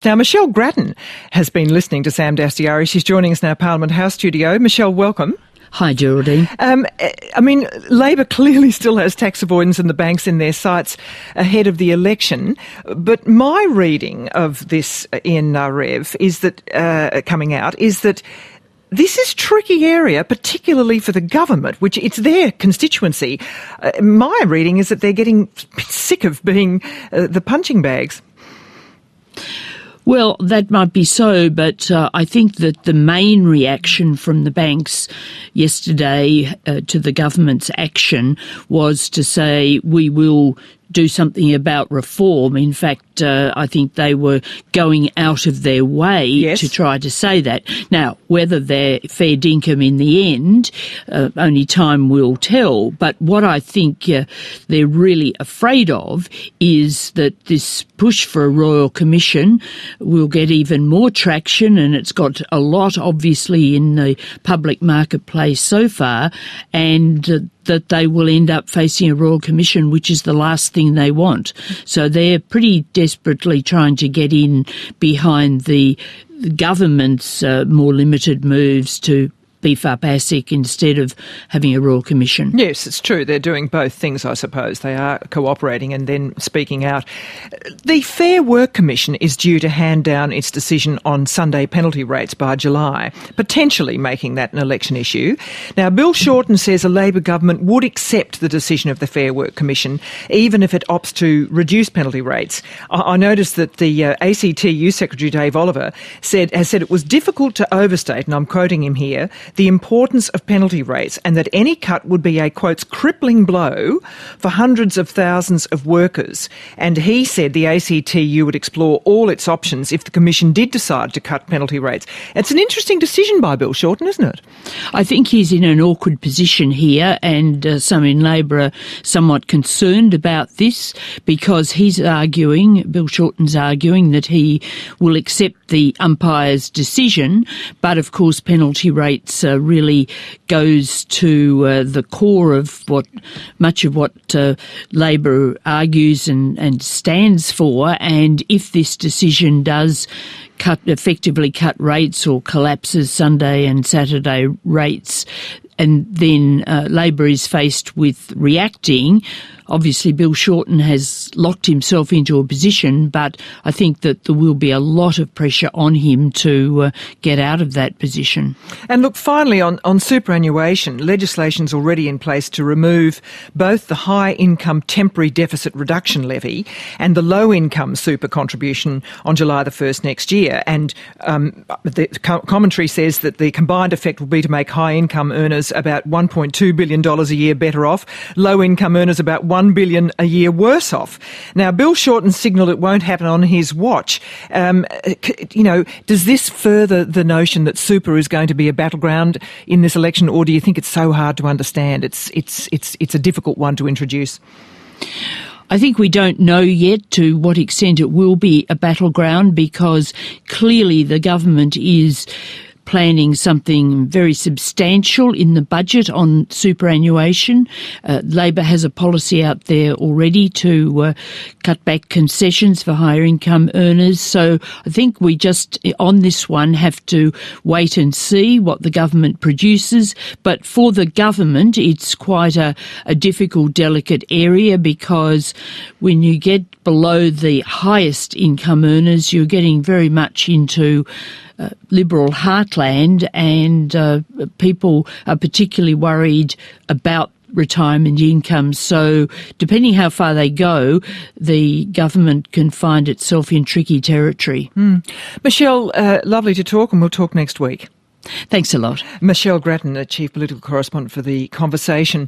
Now, Michelle Grattan has been listening to Sam Dastyari. She's joining us in our Parliament House studio. Michelle, welcome. Hi, Geraldine. Labor clearly still has tax avoidance and the banks in their sights ahead of the election. But my reading of this in Rev is that, coming out, is that this is a tricky area, particularly for the government, which it's their constituency. My reading is that they're getting sick of being the punching bags. Well, that might be so, but I think that the main reaction from the banks yesterday to the government's action was to say we will do something about reform. In fact, I think they were going out of their way to try to say that. Now, whether they're fair dinkum in the end, only time will tell. But what I think they're really afraid of is that this push for a royal commission will get even more traction, and it's got a lot, obviously, in the public marketplace so far, and that they will end up facing a royal commission, which is the last thing they want. So they're pretty desperately trying to get in behind the government's more limited moves to beef up ASIC instead of having a royal commission. Yes, it's true. They're doing both things, I suppose. They are cooperating and then speaking out. The Fair Work Commission is due to hand down its decision on Sunday penalty rates by July, potentially making that an election issue. Now, Bill Shorten says a Labor government would accept the decision of the Fair Work Commission, even if it opts to reduce penalty rates. I noticed that the ACT Youth Secretary Dave Oliver has said it was difficult to overstate, and I'm quoting him here, the importance of penalty rates, and that any cut would be a, quotes, crippling blow for hundreds of thousands of workers. And he said the ACTU would explore all its options if the Commission did decide to cut penalty rates. It's an interesting decision by Bill Shorten, isn't it? I think he's in an awkward position here, and some in Labor are somewhat concerned about this because Bill Shorten's arguing that he will accept the umpire's decision, but of course penalty rates really goes to the core of much of what Labor argues and stands for. And if this decision does effectively cut rates or collapses Sunday and Saturday rates, and then Labor is faced with reacting. Obviously, Bill Shorten has locked himself into a position, but I think that there will be a lot of pressure on him to get out of that position. And look, finally, on superannuation, legislation's already in place to remove both the high-income temporary deficit reduction levy and the low-income super contribution on July the 1st next year. And the commentary says that the combined effect will be to make high-income earners about $1.2 billion a year better off, low-income earners about $1 billion a year worse off. Now, Bill Shorten signalled it won't happen on his watch. Does this further the notion that super is going to be a battleground in this election, or do you think it's so hard to understand? It's a difficult one to introduce. I think we don't know yet to what extent it will be a battleground, because clearly the government is planning something very substantial in the budget on superannuation. Labor has a policy out there already to cut back concessions for higher income earners. So I think we just, on this one, have to wait and see what the government produces. But for the government, it's quite a difficult, delicate area, because when you get below the highest income earners, you're getting very much into Liberal heartland, and people are particularly worried about retirement income. So depending how far they go, the government can find itself in tricky territory. Michelle, lovely to talk, and we'll talk next week. Thanks a lot. Michelle Grattan, the Chief Political Correspondent for The Conversation.